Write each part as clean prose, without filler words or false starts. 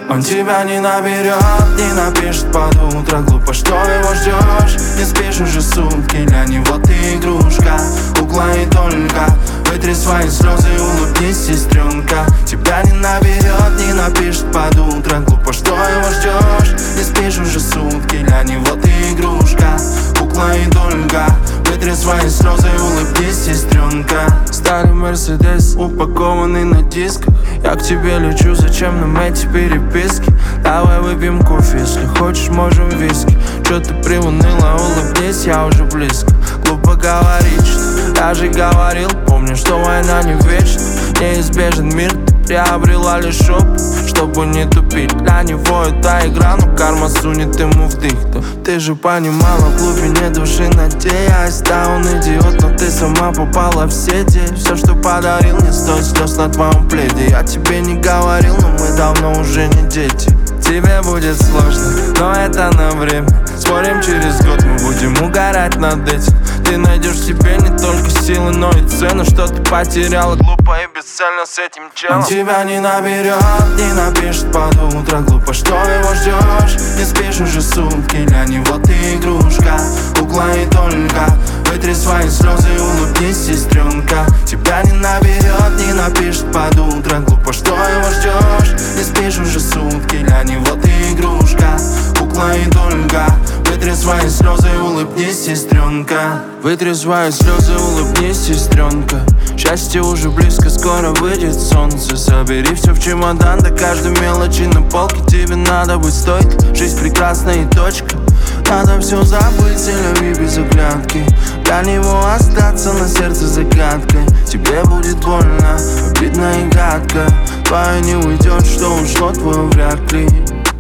Он тебя не наберет, не напишет под утро. Глупо, что его ждешь, не спишь уже сутки. Для него ты игрушка, кукла и только. Вытри свои слезы, улыбнись, сестренка. Тебя не наберет, не напишет под утро. Глупо, что его ждешь, не спишь уже сутки. Для него ты игрушка, кукла и только. Вытри свои слезы, улыбнись, сестренка. Старый Мерседес, упакованный на дисках. Я к тебе лечу, зачем нам эти переписки? Давай выпьем кофе, если хочешь, можем виски. Чё ты приуныла, улыбнись, я уже близко. Глупо говорить, что я же говорил. Помню, что война не вечна, неизбежен мир. Ты приобрела лишь опыт, чтобы не тупить. Для него это игра, но карма сунет ему в дых. Ты же понимала в глубине души, надеясь. Да, он идиот, но ты сама попала в сети. Все, что подарил, не стоит слез на твоем пледе. Я тебе не говорил, но мы давно уже не дети. Тебе будет сложно, но это на время. Спорим, через год мы будем угорать над этим. Ты найдешь в себе не только силы, но и цену, что ты потеряла глупо и бесцельно с этим челом. Он тебя не наберет, не напишет под утро. Глупо, что его ждешь, не спишь уже сутки. Для него ты игрушка, кукла и только. Вытри свои слезы, улыбнись, сестренка. Тебя не наберет, не напишет под утро. Глупо, что его ждешь, не спишь уже сутки. Для него ты игрушка, кукла и только. Вытри свои слезы, улыбнись, сестренка. Вытри свои слезы, улыбнись, сестренка. Счастье уже близко, скоро выйдет солнце. Собери все в чемодан, до каждой мелочи на полке. Тебе надо быть стойкой, жизнь прекрасна и точка. Надо все забыть и любви без оглядки. Для него остаться на сердце загадкой. Тебе будет больно, обидно и гадко. Твое не уйдет, что ушло, твое вряд ли.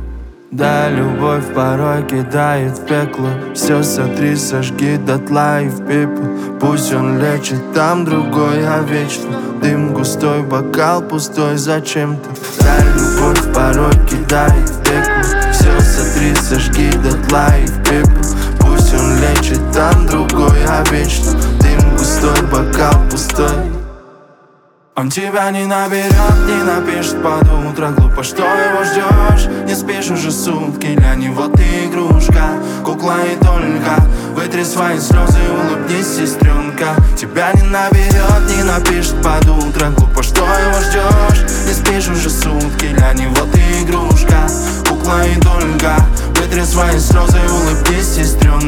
Да, любовь порой кидает в пекло. Все сотри, сожги дотла и в пепел. Пусть он лечит там другой, а вечно дым густой, бокал пустой зачем-то. Да, любовь порой кидает в пекло. Все сотри, сожги дотла и в пепел. Пусть он лечит там другой, а вечно дым густой, бокал пустой. Он тебя не наберет, не напишет под утро. Глупо, что его ждешь, не спишь уже сутки. Для него ты игрушка, кукла и только. Вытри свои слезы, улыбнись, сестренка. Тебя не наберет, не напишет под утро. Глупо, что его ждешь, не спишь уже сутки. Для него ты игрушка, кукла и только. Вытри свои слезы, улыбнись, сестренка.